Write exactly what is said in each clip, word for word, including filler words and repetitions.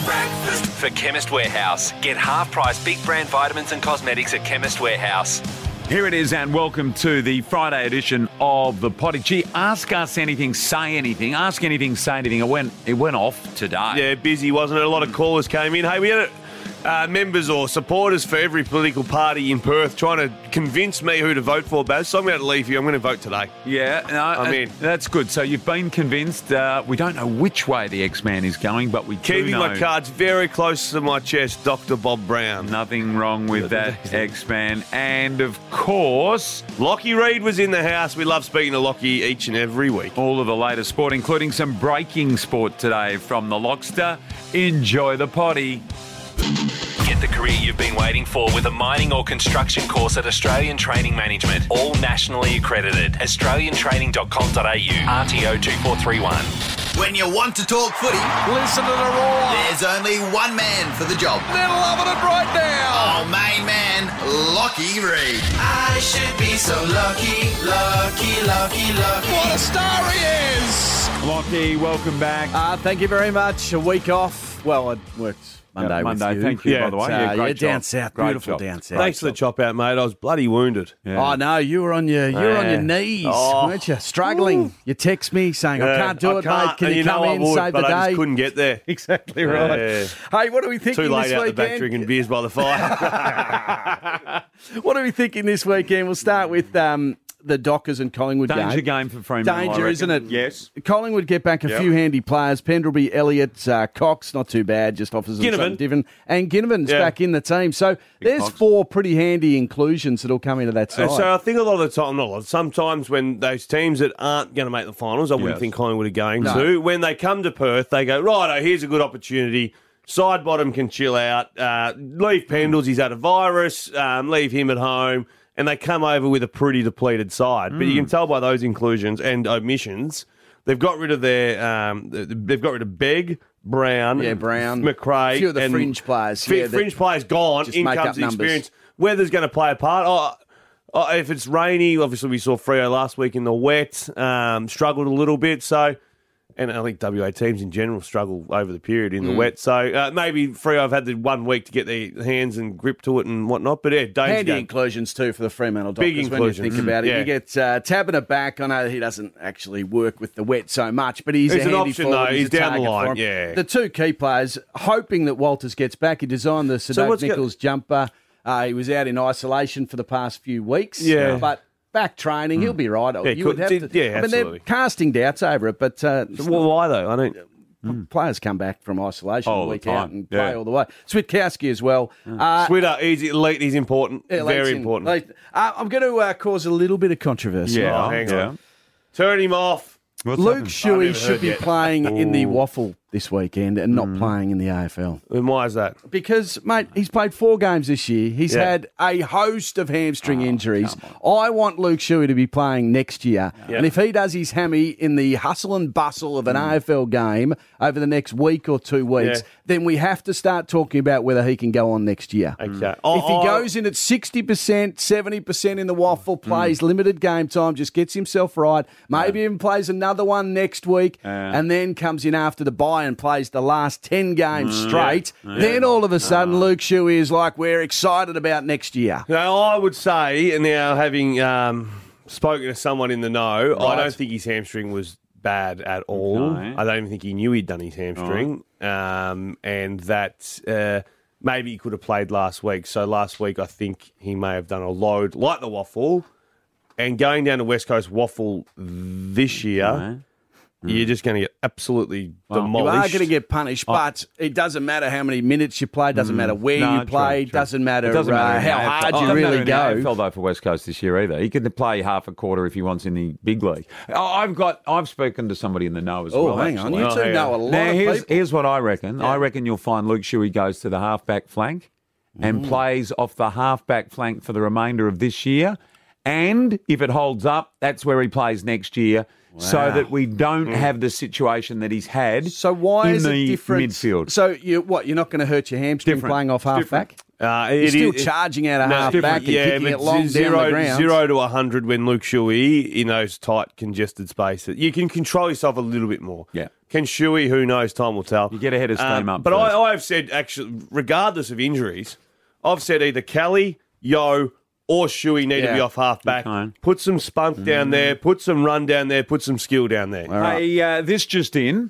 breakfast. For Chemist Warehouse. Get half-price big brand vitamins and cosmetics at Chemist Warehouse. Here it is, and welcome to the Friday edition of the Potty. Gee, ask us anything, say anything. Ask anything, say anything. It went, it went off today. Yeah, busy, wasn't it? A lot of callers came in. Hey, we had uh, members or supporters for every political party in Perth trying to convince me who to vote for, Baz. So I'm going to leave you. I'm going to vote today. Yeah, no, I mean, that's good. So you've been convinced. Uh, we don't know which way the X-Man is going, but we do keeping know my cards very close to my chest, Doctor Bob Brown. Nothing wrong with that, X-Man. And, of course, Lockie Reed was in the house. We love speaking to Lockie each and every week. All of the latest sport, including some breaking sport today from the Lockster. Enjoy the Potty. Get the career you've been waiting for with a mining or construction course at Australian Training Management. All nationally accredited. australian training dot com dot a u. R T O two four three one. When you want to talk footy, listen to the roar. There's only one man for the job. They're loving it right now. Oh, main man, Lockie Reed. I should be so lucky, lucky, lucky, lucky. What a star he is. Lockie, welcome back. Uh, thank you very much. A week off. Well, I worked Monday, yeah, Monday. with you. Thank you, yeah, by the way. Uh, Yeah, great yeah, job. down south. Great Beautiful job. down south. Thanks for the chop out, mate. I was bloody wounded. Yeah. Oh, no, you were on your you were on your Man. knees, Oh. weren't you? Struggling. Ooh. You text me saying, I Yeah, can't do I it, can't, mate. Can and you, you come know in, I would, save but the I day? just couldn't get there. Exactly right. Yeah. Hey, what are we thinking Too late this out weekend? the back drinking beers by the fire. What are we thinking this weekend? We'll start with um, the Dockers and Collingwood Danger game. game for Fremantle, I Danger, reckon. isn't it? Yes. Collingwood get back a Yep. few handy players. Pendlebury, Elliott, uh, Cox, not too bad, just offers them Ginnivan. something different. And Ginnivan's Yeah. back in the team. So there's Cox. four pretty handy inclusions that'll come into that side. Uh, So I think a lot of the time, not a lot, sometimes when those teams that aren't going to make the finals, I wouldn't Yes. think Collingwood are going No. to, when they come to Perth, they go, right, here's a good opportunity. Side bottom can chill out. Uh, leave Pendles, he's had a virus. Um, leave him at home. And they come over with a pretty depleted side. Mm. But you can tell by those inclusions and omissions, they've got rid of their, um, they've got rid of Begg, Brown, Yeah, Brown. McRae. A few of the and fringe players, fi- yeah, that fringe players gone. just In make comes up the numbers. experience. Weather's going to play a part. Oh, oh, if it's rainy, obviously we saw Freo last week in the wet, um, struggled a little bit. So, and I think W A teams in general struggle over the period in the Mm. wet. So uh, maybe Freo have had the one week to get their hands and grip to it and whatnot. But yeah, danger Handy game. inclusions too for the Fremantle Dockers Big when you inclusions. think about it. Yeah. You get uh, Taberner back. I know he doesn't actually work with the wet so much, but he's, He's a an handy option, forward. though. He's, He's a down the target line, for him. yeah. The two key players, hoping that Walters gets back. He designed the Sadok what's go- Nichols jumper. Uh, he was out in isolation for the past few weeks. Yeah. But back training, he'll be right. Yeah, you would could- have to, yeah, I mean, absolutely. they're casting doubts over it, but uh, it's Well, why though? I don't. players come back from isolation All a the week time. out and play Yeah. all the way. Switkowski as well. Uh, Twitter, he's elite. He's important. Yeah, Very Late's in- important. Late- Uh, I'm going to uh, cause a little bit of controversy. Yeah. Oh, hang yeah. on. Turn him off. What's Luke happened? I've Shuey never should heard be yet. playing in the Ooh. waffle this weekend and not playing in the A F L. And why is that? Because, mate, he's played four games this year. He's Yeah. had a host of hamstring injuries. I want Luke Shuey to be playing next year. Yeah. And if he does his hammy in the hustle and bustle of an A F L game over the next week or two weeks, Yeah. then we have to start talking about whether he can go on next year. Okay. If he goes in at sixty percent, seventy percent in the waffle, plays limited game time, just gets himself right, maybe even plays another one next week, and then comes in after the bye and plays the last ten games straight, then all of a sudden Luke Shuey is like, we're excited about next year. Now, I would say, and now having um, spoken to someone in the know, I Right. don't think his hamstring was bad at all. No. I don't even think he knew he'd done his hamstring, um, and that uh, maybe he could have played last week. So last week, I think he may have done a load like the waffle, and going down to West Coast waffle this year. No. You're just going to get absolutely You are demolished. going to get punished, but it doesn't matter how many minutes you play, doesn't matter where No, you true, play, true. doesn't matter, It doesn't matter uh, in the how A F L. hard Oh, you it doesn't really matter in the A F go. L though for West Coast this year either. He can play half a quarter if he wants in the big league. Oh, I've got. I've spoken to somebody in the know as Oh, well. hang on. actually. You Oh, two hang know a on. lot Now of here's people. here's what I reckon. I reckon you'll find Luke Shuey goes to the halfback flank and plays off the halfback flank for the remainder of this year. And if it holds up, that's where he plays next year. So that we don't have the situation that he's had So why in is the it different? midfield. So you what? You're not going to hurt your hamstring Different. playing off It's halfback? Uh, You're it still is- charging out a No, half different. back and kicking it long zero, down the ground. Zero to one hundred when Luke Shuey in those tight, congested spaces. You can control yourself a little bit more. Yeah. Can Shuey? Who knows? Time will tell. You get ahead of steam Um, up But first. I, I've said, actually, regardless of injuries, I've said either Kelly, Yo, or Shuey need to Yeah. be off half-back. Okay. Put some spunk down there, put some run down there, put some skill down there. Hey, uh, this just in.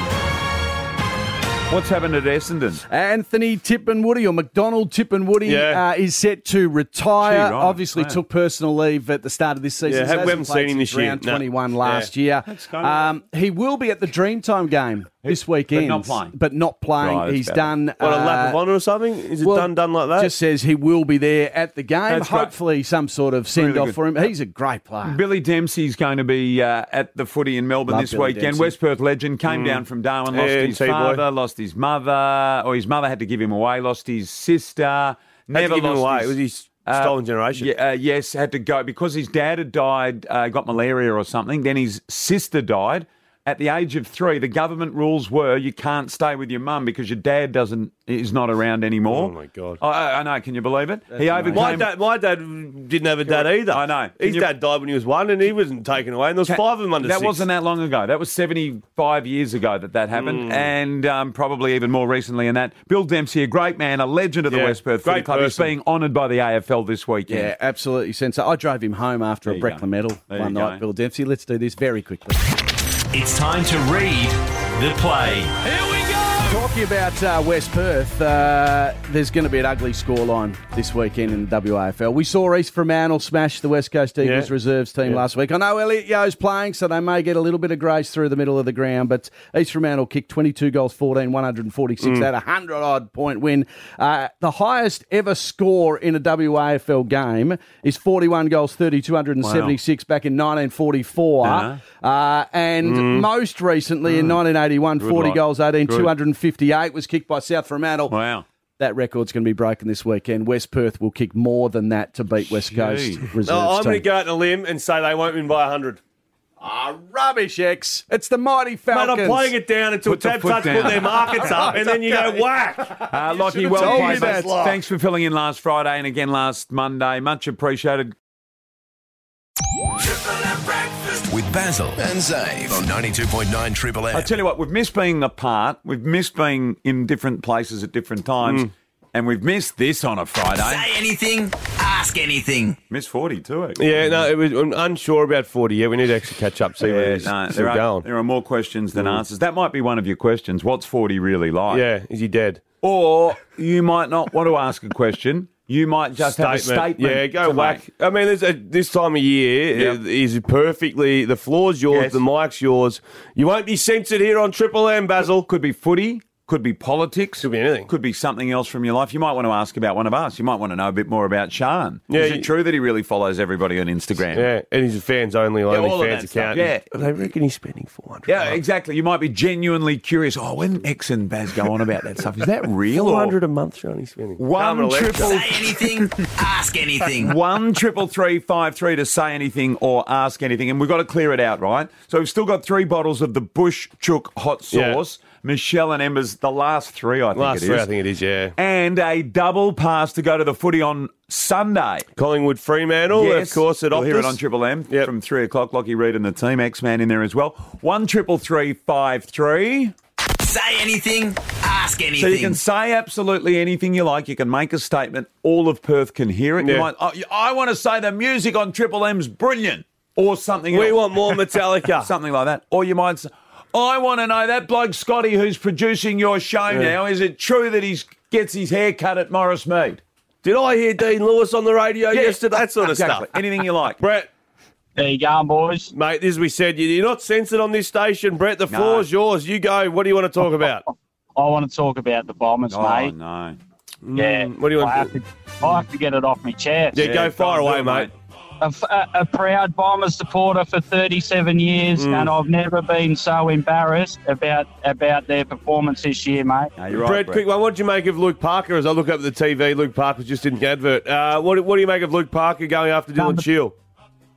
What's happened at Essendon? Anthony Tippenwoody or McDonald Tippenwoody Yeah. uh, is set to retire. Gee, right. Obviously Wow. took personal leave at the start of this season. Yeah, so have- we hasn't haven't played seen him since this year. round No. twenty-one Yeah. last year. That's kind of- Um, he will be at the Dreamtime game this weekend. not playing. But not playing. Right, that's He's better. done... What, a lap uh, of honour or something? Is it well, done done like that? Just says he will be there at the game. That's great. Hopefully some sort of send-off Really good. for him. He's a great player. Billy Dempsey's going to be uh, at the footy in Melbourne Love this Billy weekend. Dempsey. West Perth legend came down from Darwin, lost Yeah, his T-boy. father, lost his mother, or his mother had to give him away, lost his sister. Had Never to give him lost away. his- It was his uh, stolen generation. Yeah, uh, yes, had to go because his dad had died, uh, got malaria or something. Then his sister died. At the age of three, the government rules were you can't stay with your mum because your dad doesn't is not around anymore. Oh, my God. I, I I know. Can you believe it? he overcame. My dad, my dad didn't have a dad either. I know. Can His you- dad died when he was one, and he wasn't taken away. And there was five of them under that six. wasn't that long ago. That was seventy-five years ago that that happened, and um, probably even more recently than that. Bill Dempsey, a great man, a legend of the Yeah, West Perth Footy great Club. He's person. being honoured by the A F L this weekend. Yeah, absolutely sensational. I drove him home after There a you Breckler go. medal There one you night, go. Bill Dempsey. Let's do this very quickly. It's time to read the play. Here we go. Talking about uh, West Perth, uh, there's going to be an ugly scoreline this weekend in the W A F L. We saw East Fremantle smash the West Coast Eagles Yeah. reserves team Yeah. last week. I know Elliot Yo's playing, so they may get a little bit of grace through the middle of the ground, but East Fremantle kicked twenty-two goals, fourteen, one hundred forty-six. Mm. They had a one hundred odd point win. Uh, the highest ever score in a W A F L game is forty-one goals, thirty, two hundred seventy-six back in nineteen forty-four. Uh-huh. Uh, and most recently in nineteen eighty-one, forty lot. goals, eighteen, Good. two hundred fifty-eight was kicked by South Fremantle. Wow. That record's going to be broken this weekend. West Perth will kick more than that to beat West Coast Gee. reserves No, I'm going to team. go out on a limb and say they won't win by one hundred. Ah, rubbish, X. It's the mighty Mate, Falcons. I'm playing it down until Put the Tab foot Touch down. put their markets up, and then you go whack. Uh, Lockie, should've well told played, me that. mate. Thanks for filling in last Friday and again last Monday. Much appreciated. Triple M breakfast with Basil and Zave on ninety-two point nine Triple M. I tell you what, we've missed being apart. We've missed being in different places at different times. And we've missed this on a Friday. Say anything, ask anything. Missed forty too. Actually. Yeah, no, it was, I'm unsure about forty. Yeah, we need to actually catch up, see where Yeah, he's no, still there, are, going. there are more questions than answers. That might be one of your questions. What's forty really like? Yeah, is he dead? Or you might not want to ask a question. You might just have a statement. Yeah, go to whack. make. I mean, there's a, this time of year Yep. uh, is perfectly. The floor's yours, Yes. the mic's yours. You won't be censored here on Triple M, Basil. Could be footy. Could be politics. Could be anything. Could be something else from your life. You might want to ask about one of us. You might want to know a bit more about Sean. Yeah, Is it you- true that he really follows everybody on Instagram? Yeah, and he's a fans only, all of only that fans stuff, account. yeah. They reckon he's spending four hundred. Yeah, exactly. You might be genuinely curious. Oh, when X and Baz go on about that stuff, is that real? Four or- hundred a month, Sean. He's spending. One Coming to lecture. triple- Say anything, ask anything. One triple three five three to say anything or ask anything, and we've got to clear it out, right? So we've still got three bottles of the Bush Chook hot sauce. Michelle and Ember's the last three, I think Last it is. three, I think it is. Yeah. And a double pass to go to the footy on Sunday. Collingwood Fremantle, Yes. of course, at we'll Optus. hear it on Triple M Yep. from three o'clock. Lockie Reed and the team, X-Man in there as well. One triple three five three. Say anything, ask anything. So you can say absolutely anything you like. You can make a statement. All of Perth can hear it. You Yeah. might, oh, I want to say the music on Triple M's brilliant, or something We else. want more Metallica. Something like that. Or you might say, I want to know that bloke Scotty who's producing your show now, is it true that he gets his hair cut at Morris Mead? Did I hear Dean Lewis on the radio Yeah. yesterday? That sort of Exactly. stuff. Anything you like. Brett, There you go, boys. mate, as we said, you- you're not censored on this station. Brett, the No. floor's yours. You go. What do you want to talk about? I want to talk about the Bombers, Oh, mate. no. Yeah. what do you want I to- have to, I have to get it off my chest. Yeah, go far go on, away, do it, mate. A, f- a- a proud Bombers supporter for thirty-seven years, Mm. and I've never been so embarrassed about about their performance this year, mate. No, you're right, Brett, Brett. quick one. What did you make of Luke Parker? As I look up at the T V, Luke Parker was just in the advert. Uh, what, what do you make of Luke Parker going after Dylan Number- Shield?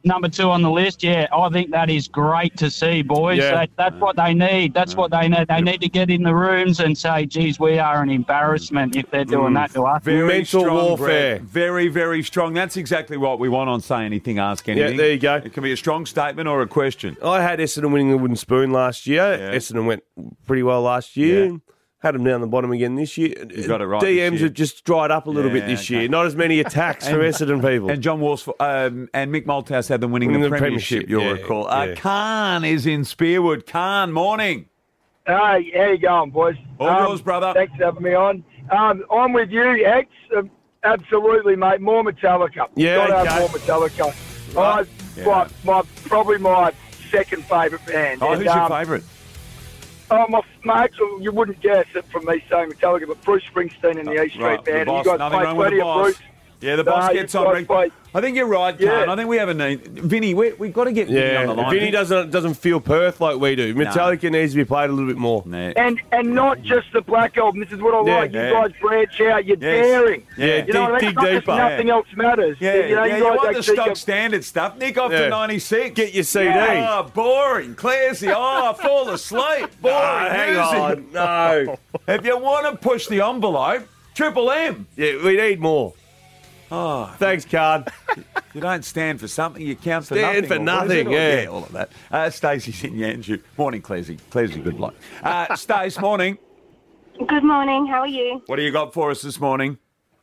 number two on the list. Yeah, I think that is great to see, boys. Yeah. That, that's what they need. That's what they need. They need to get in the rooms and say, geez, we are an embarrassment if they're doing that to us. Very Mental strong, warfare. Brett. Very, very strong. That's exactly what we want on Say Anything, Ask Anything. Yeah, there you go. It can be a strong statement or a question. I had Essendon winning the wooden spoon last year. Yeah. Essendon went pretty well last year. Yeah. Had them down the bottom again this year. You got it right D this Ms year. have just dried up a little Yeah, bit this okay. year. Not as many attacks from Essendon people. And John Worsfold um, and Mick Malthouse had them winning Winning the, the premiership, premiership, you'll yeah, recall. Uh, yeah. Khan is in Spearwood. Khan, morning. Hey, how you going, boys? All Um, yours, brother. Thanks for having me on. Um, I'm with you, X. Um, absolutely, mate. More Metallica. Yeah, Got to okay. have more Metallica. Right. I, Yeah. my, my, probably my second favourite band. Oh, And, who's your um, favourite? Oh, my mate, you wouldn't guess it from me saying Metallica, but Bruce Springsteen and the E Street Right, the Band. boss, You guys nothing play wrong with plenty the of boss. Bruce. Yeah, the boss No, gets you on. guys reg- play- I think you're right, Khan. Yeah. I think we have a need. Vinny, we, we've got to get Vinny yeah, on the line. Vinny doesn't doesn't feel Perth like we do. Metallica needs to be played a little bit more. Nah. And and not just the Black Album. This is what I Yeah, like. You yeah. guys branch out. You're Yes. daring. Yeah, You know what I dig- mean? It's not dig just deeper. nothing else matters. Yeah, you know, yeah, you you guys want the actually stock go- standard stuff. Nick off Yeah. to ninety-six. Get your C D. Oh, boring. Classy. Oh, fall asleep. Boring. Oh, hang music. on. No. If you want to push the envelope, Triple M. Yeah, we need more. Oh, Thanks, Card. you don't stand for something, you count for Stand nothing. for or what is it? nothing, Or- yeah. all of that. Uh, Stacey's in Yanju. Morning, Classy. Classy, good bloke. Uh, Stace, morning. Good morning, how are you? What do you got for us this morning?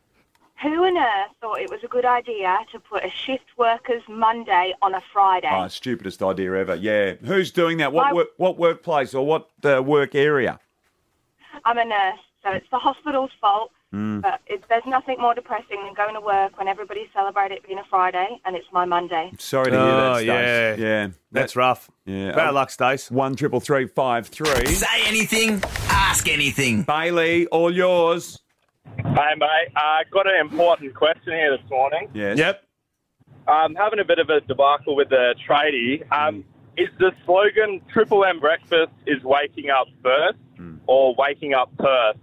Who on earth thought it was a good idea to put a shift workers Monday on a Friday? Oh, stupidest idea ever. Yeah. Who's doing that? What I- work, what workplace or what uh, work area? I'm a nurse, so it's the hospital's fault, Mm. but it, there's nothing more depressing than going to work when everybody celebrates it being a Friday and it's my Monday. Sorry to hear Oh, that, Stace. yeah. Yeah. That's rough. Yeah. Bad Oh, luck, Stace. One triple three five three. Say anything, ask anything. Bailey, all yours. Hey, mate. I uh, got an important question here this morning. Yes. Yep. Um, having a bit of a debacle with the tradie. Um, Mm. Is the slogan Triple M Breakfast is waking up first Mm. or waking up Perth?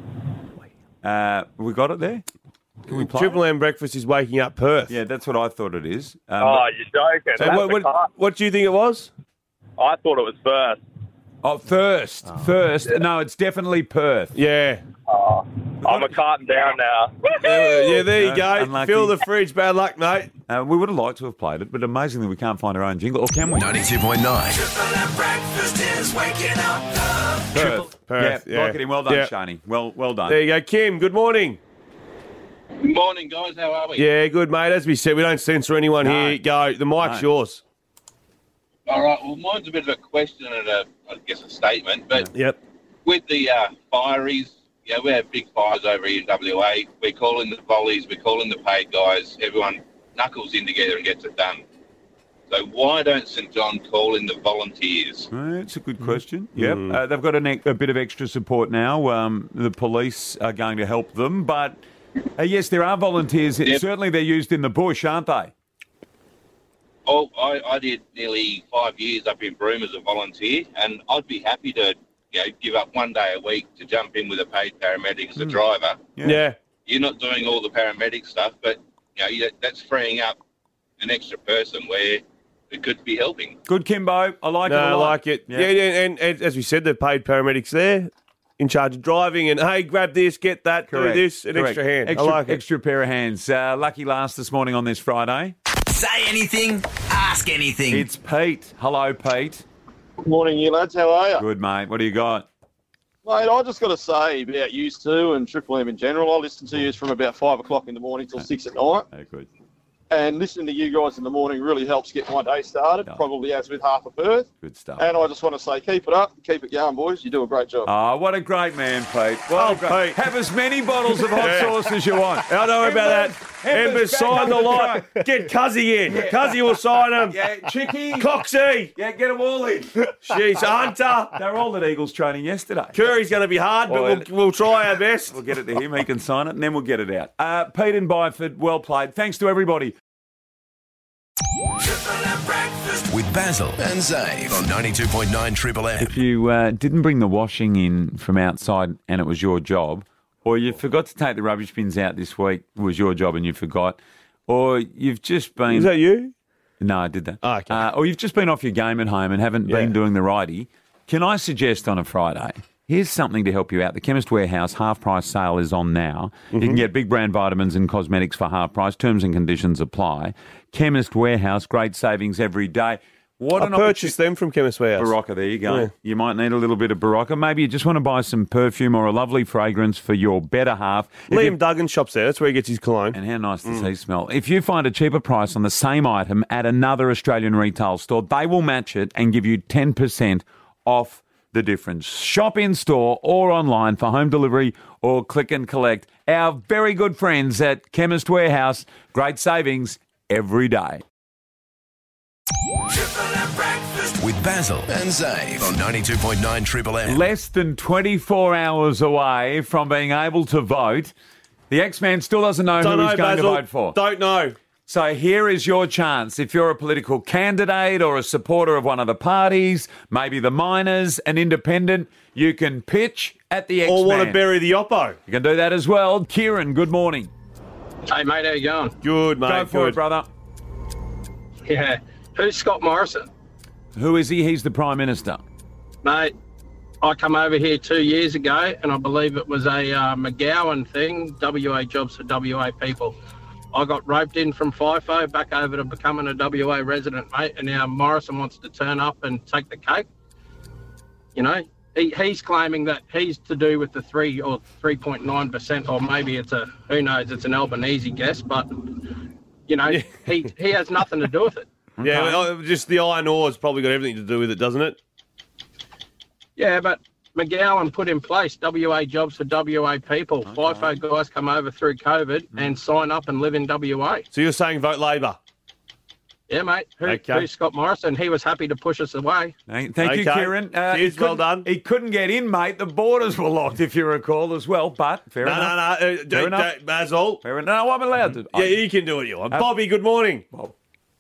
Uh, we got it there? Can we play Triple it? M breakfast is waking up Perth. Yeah, that's what I thought it is. Um, oh, you're joking. So That's what, the what, car- what do you think it was? I thought it was first. Oh, first. First. No, it's definitely Perth. Yeah. Oh, I'm a carton down now. Yeah, yeah, there you No, go. unlucky. Fill the fridge. Bad luck, mate. Uh, we would have liked to have played it, but amazingly we can't find our own jingle. Or can we? ninety-two point nine. Breakfast is waking up. Perth. Perth, Yeah, yeah. like it in. Well done, Yeah. Shani. Well, well done. There you go. Kim, good morning. Morning, guys. How are we? Yeah, good, mate. As we said, we don't censor anyone No. here. Go. The mic's No. yours. All right. Well, mine's a bit of a question and a, I guess, a statement. But Yep. with the uh, fireys, yeah, we have big fires over here in W A. We call in the volleys. We call in the paid guys. Everyone knuckles in together and gets it done. So why don't St John call in the volunteers? Uh, It's a good question. Yep. Uh, they've got an, e- a bit of extra support now. Um, the police are going to help them. But, uh, yes, there are volunteers. Yep. Certainly they're used in the bush, aren't they? Oh, I, I did nearly five years up in Broome as a volunteer, and I'd be happy to, you know, give up one day a week to jump in with a paid paramedic as a driver. Yeah. Yeah. You're not doing all the paramedic stuff, but you know you, that's freeing up an extra person where it could be helping. Good, Kimbo. I like No, it I a lot. like it. Yeah. Yeah, yeah, and, and as we said, the paid paramedics there in charge of driving and, hey, grab this, get that, Correct. do this, an Correct. extra hand. Extra, I like it. extra pair of hands. Uh, lucky last this morning on this Friday. Say anything, ask anything. It's Pete. Hello, Pete. Morning, you lads. How are you? Good, mate. What do you got? Mate, I just got to say about you two and Triple M in general. I listen to you from about five o'clock in the morning till six at night. Oh, good. And listening to you guys in the morning really helps get my day started, Yeah. probably as with half of Perth. Good stuff. And I just want to say, keep it up, keep it going, boys. You do a great job. Oh, what a great man, Pete. What Oh, a great... Pete. Have as many bottles of hot Yeah. sauce as you want. I don't worry about that. Embers Embers, back sign up the the lot. truck. Get Cuzzy in. Cuzzy will sign them. Yeah, Chicky. Coxie. Yeah, get them all in. Jeez, Hunter. They were all at Eagles training yesterday. Curry's going to be hard, but Well, we'll, we'll try our best. We'll get it to him. He can sign it, and then we'll get it out. Uh, Pete and Byford, well played. Thanks to everybody. With Basil and Zave on ninety-two point nine Triple M. If you uh, didn't bring the washing in from outside and it was your job, or you forgot to take the rubbish bins out this week, it was your job and you forgot, or you've just been... Is that you? No, I did that. Oh, okay. Uh, or you've just been off your game at home and haven't Yeah. been doing the righty. Can I suggest on a Friday, here's something to help you out. The Chemist Warehouse half-price sale is on now. You Mm-hmm. can get big brand vitamins and cosmetics for half price. Terms and conditions apply. Chemist Warehouse, great savings every day. What I an purchased them from Chemist Warehouse. Barocca, there you go. Yeah. You might need a little bit of Barocca. Maybe you just want to buy some perfume or a lovely fragrance for your better half. If Liam you- Duggan shops there. That's where he gets his cologne. And how nice does Mm. he smell? If you find a cheaper price on the same item at another Australian retail store, they will match it and give you ten percent off the difference. Shop in store or online for home delivery or click and collect. Our very good friends at Chemist Warehouse. Great savings every day. Triple M breakfast with Basil and Zave on ninety-two point nine Triple M. Less than twenty-four hours away from being able to vote. The X-Man still doesn't know Don't who know, he's going Basil. to vote for. Don't know. So here is your chance. If you're a political candidate or a supporter of one of the parties, maybe the miners, an independent, you can pitch at the X-Man. Or want to bury the Oppo. You can do that as well. Kieran, good morning. Hey, mate, how you going? Good, mate. Go for good. it, brother. Yeah. Who's Scott Morrison? Who is he? He's the Prime Minister. Mate, I come over here two years ago, and I believe it was a uh, McGowan thing, W A jobs for W A people. I got roped in from FIFO back over to becoming a W A resident, mate, and now Morrison wants to turn up and take the cake. You know, he, he's claiming that he's to do with the three or three point nine percent, or maybe it's a, who knows, it's an Albanese guess, but, you know, he, he has nothing to do with it. Yeah, well, just the iron ore's probably got everything to do with it, doesn't it? Yeah, but McGowan put in place W A jobs for W A people. FIFO guys come over through COVID and sign up and live in W A. So you're saying vote Labor? Yeah, mate. Who, Okay. Who's Scott Morrison? He was happy to push us away. Thank, thank you, Okay. Kieran. Uh, Cheers, he couldn't- well done. He couldn't get in, mate. The borders were locked, if you recall, as well. But fair No, enough. no, no. Uh, Fair d- enough. d- Basil. Fair enough. No, I'm allowed to. Yeah, you can do what you want. Uh, Bobby, good morning. Bob.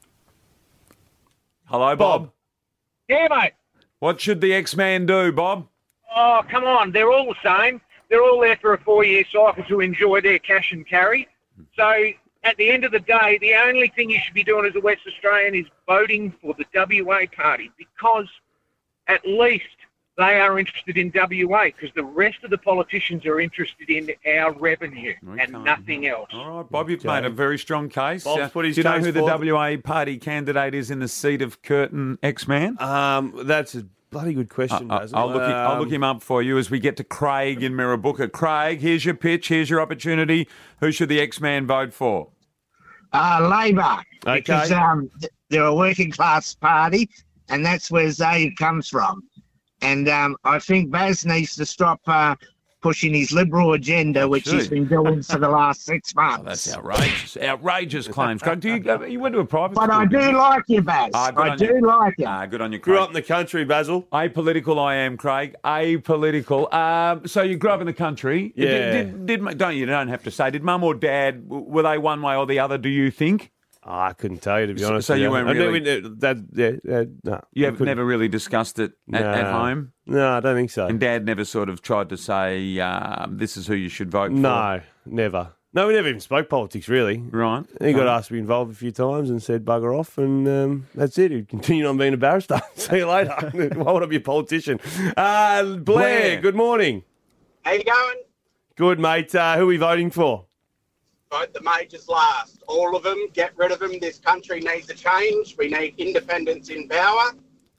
Hello, Bob. Yeah, mate. What should the X-Man do, Bob? Oh, come on. They're all the same. They're all there for a four-year cycle to enjoy their cash and carry. So at the end of the day, the only thing you should be doing as a West Australian is voting for the W A party, because at least they are interested in W A, because the rest of the politicians are interested in our revenue and nothing else. All right, Bob, you've made a very strong case. Bob's Uh, put his do you know case who the forward. W A party candidate is in the seat of Curtin, X-Man? Um, that's a bloody good question, Uh, Basil. I'll, look, I'll look Um, him up for you as we get to Craig in Mirrabooka. Craig, here's your pitch. Here's your opportunity. Who should the X-Man vote for? Uh, Labor, Okay. because um, th- they're a working class party, and that's where Zave comes from. And um, I think Baz needs to stop uh, pushing his liberal agenda, which he's should. been doing for the last six months. Oh, that's outrageous. Outrageous claims. Craig, do you, uh, you went to a private But school? I do like you, Baz. Ah, good I on do you. like you. Ah, good on you, Craig. Grew up in the country, Basil. Apolitical I am, Craig. Apolitical. Um, so you grew up in the country. Yeah. Did, did, did, don't you don't have to say. Did mum or dad, w- were they one way or the other, do you think? Oh, I couldn't tell you, to be So- honest. so with you weren't I really- never- that, yeah, yeah, no, You I have couldn't. never really discussed it at, No. at home? No, I don't think so. And Dad never sort of tried to say, um, this is who you should vote for? No, never. No, we never even spoke politics, really. Right. He got Right. asked to be involved a few times and said bugger off, and um, that's it. He continued on being a barrister. See you later. Why would I be a politician? Uh, Blair, Blair. good morning. How you going? Good, mate. Uh, who are we voting for? Vote the majors last. All of them. Get rid of them. This country needs a change. We need independence in power.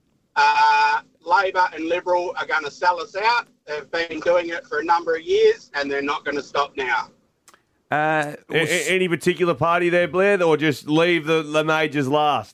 Uh, Labor and Liberal are going to sell us out. They've been doing it for a number of years, and they're not going to stop now. Uh, A- a- any particular party there, Blair, or just leave the, the majors last?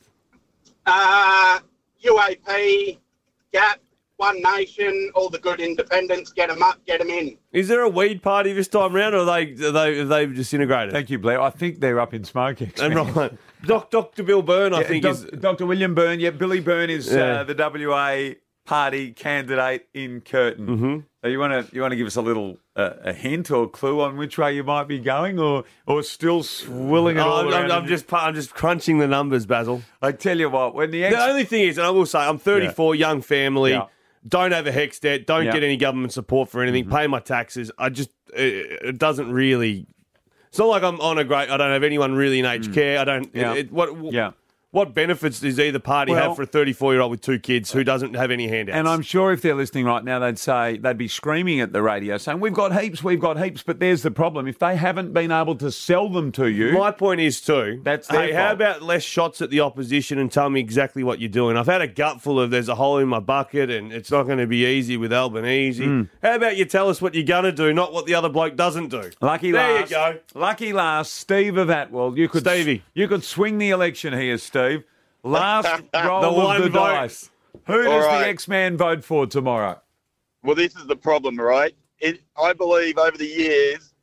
Uh, U A P, G A P, One Nation, all the good independents, get them up, get them in. Is there a weed party this time round, or are they, are they, have they disintegrated? Thank you, Blair. I think they're up in smoke, actually. And right. Doc, Doctor Bill Byrne, I Yeah, think, Doc- is... Doctor William Byrne. Yeah, Billy Byrne is Yeah. uh, the W A party candidate in Curtin. Mm-hmm. So you want to you want to give us a little uh, a hint or clue on which way you might be going, or or still swilling it Oh, all I'm, around? I'm, I'm just I'm just crunching the numbers, Basil. I tell you what, when the ex- The only thing is, and I will say, I'm thirty-four, young family, Yeah. don't have a HECS debt, don't Yeah. get any government support for anything, pay my taxes. I just, it, it doesn't really, it's not like I'm on a great, I don't have anyone really in aged care. I don't, Yeah. it, what, Yeah. What benefits does either party Well- have for a thirty-four-year-old with two kids who doesn't have any handouts? And I'm sure if they're listening right now, they'd say, they'd be screaming at the radio saying, we've got heaps, we've got heaps, but there's the problem. If they haven't been able to sell them to you... My point is, too, that's their hey, how fault. about less shots at the opposition and tell me exactly what you're doing? I've had a gutful of there's a hole in my bucket and it's not going to be easy with Albanese. Mm. How about you tell us what you're going to do, not what the other bloke doesn't do? Lucky there last. you go. Lucky last, Steve of Atwell. You could, Stevie. You could swing the election here, Steve. Last roll The of one the vote. dice. Who does All the right. X-Man vote for tomorrow? Well, this is the problem, right? It, I believe over the years,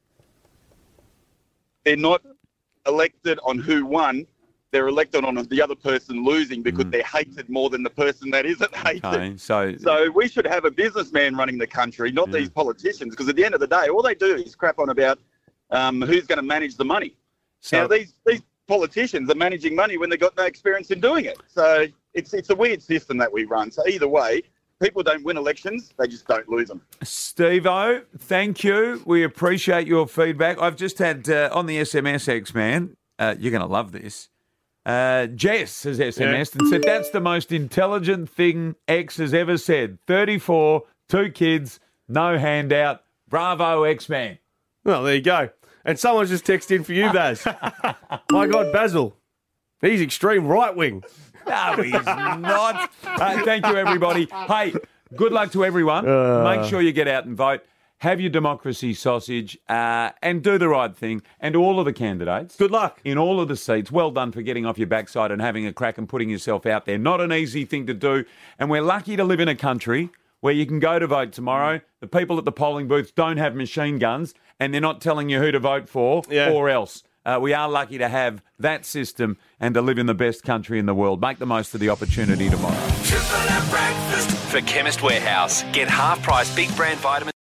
they're not elected on who won. They're elected on the other person losing because they're hated more than the person that isn't hated. Okay, so... So we should have a businessman running the country, not these politicians, because at the end of the day, all they do is crap on about um, who's going to manage the money. So- now, these, these politicians are managing money when they've got no experience in doing it. So it's it's a weird system that we run. So either way, people don't win elections, they just don't lose them. Steve-O, thank you. We appreciate your feedback. I've just had uh, on the S M S, X-Man, uh, you're going to love this. Uh, Jess has S M S'd and said, that's the most intelligent thing X has ever said. thirty-four, two kids, no handout. Bravo, X-Man. Well, there you go. And someone's just texted in for you, Baz. My God, Basil. He's extreme right wing. No, he's not. Uh, thank you, everybody. Hey, good luck to everyone. Uh. Make sure you get out and vote. Have your democracy sausage uh, and do the right thing. And all of the candidates. Good luck. In all of the seats. Well done for getting off your backside and having a crack and putting yourself out there. Not an easy thing to do. And we're lucky to live in a country where you can go to vote tomorrow. The people at the polling booths don't have machine guns and they're not telling you who to vote for Yeah. or else. Uh, we are lucky to have that system and to live in the best country in the world. Make the most of the opportunity tomorrow. For Chemist Warehouse, get half price big brand vitamins.